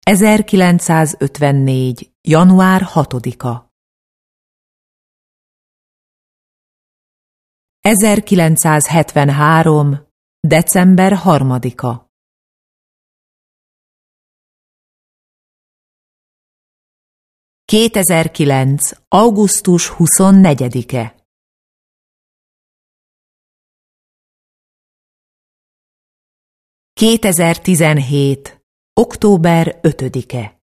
1954. január 6-a 1973. december 3-a 2009. augusztus 24-e 2017. október 5-e